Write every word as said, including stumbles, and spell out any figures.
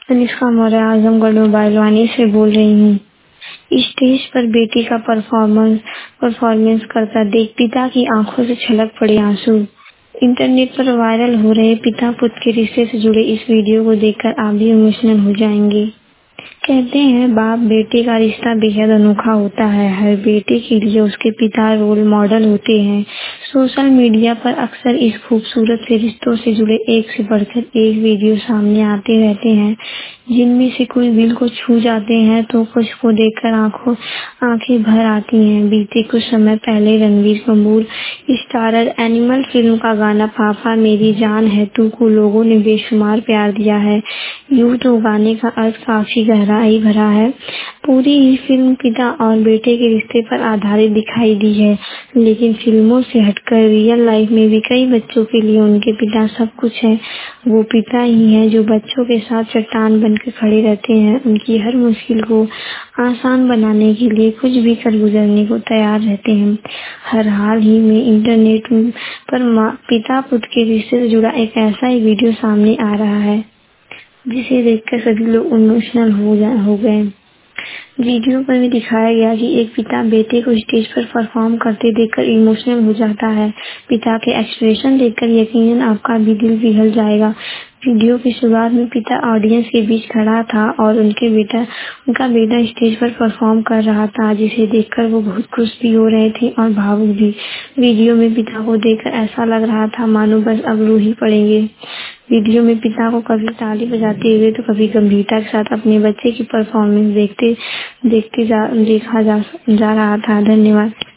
अनुष्का मौर्य आजमगढ़ मोबाइलवानी से बोल रही हूँ। स्टेज पर बेटी का परफॉर्मेंस परफॉर्मेंस करता देख पिता की आंखों से छलक पड़े आंसू। इंटरनेट पर वायरल हो रहे पिता पुत्र के रिश्ते से जुड़े इस वीडियो को देखकर आप भी इमोशनल हो जाएंगे। कहते हैं बाप बेटे का रिश्ता बेहद अनोखा होता है। हर बेटे के लिए उसके पिता रोल मॉडल होते हैं। सोशल मीडिया पर अक्सर इस खूबसूरत से रिश्तों से जुड़े एक से बढ़कर एक वीडियो सामने आते रहते हैं, जिनमें से कुछ दिल को छू जाते हैं तो कुछ को देखकर आंखों आंखें भर आती हैं। बीते कुछ समय पहले Ranbir Kapoor starrer Animal film का गाना पापा मेरी जान है तू को लोगों ने बेशुमार प्यार दिया है। यूं तो गाने का अर्थ काफी गहराई भरा है। पूरी ही फिल्म पिता और बेटे के रिश्ते पर आधारित दिखाई दी है, लेकिन फिल्मों से हटकर रियल लाइफ में भी कई बच्चों के लिए उनके पिता सब कुछ है। वो पिता ही हैं जो बच्चों के साथ चट्टान बनकर खड़े रहते हैं, उनकी हर मुश्किल को आसान बनाने के लिए कुछ भी कर गुजरने को तैयार रहते हैं। हर हाल ही में इंटरनेट पर माँ पिता पुत्र के रिश्ते से जुड़ा एक ऐसा ही वीडियो सामने आ रहा है जिसे देखकर सभी लोग इमोशनल हो जा हो गए। वीडियो पर भी दिखाया गया कि एक पिता बेटे को स्टेज पर परफॉर्म करते देखकर इमोशनल हो जाता है। पिता के एक्सप्रेशन देखकर यकीनन आपका भी दिल पिघल जाएगा। वीडियो की शुरुआत में पिता ऑडियंस के बीच खड़ा था और उनके बेटा उनका बेटा स्टेज पर परफॉर्म कर रहा था, जिसे देखकर वो बहुत खुश भी हो रहे थे और भावुक भी। वीडियो में पिता को देखकर ऐसा लग रहा था मानो बस अब रो ही पड़ेंगे। वीडियो में पिता को कभी ताली बजाते हुए तो कभी गंभीरता के साथ अपने बच्चे की परफॉर्मेंस देखते देखते जा देखा जा, जा रहा था। धन्यवाद।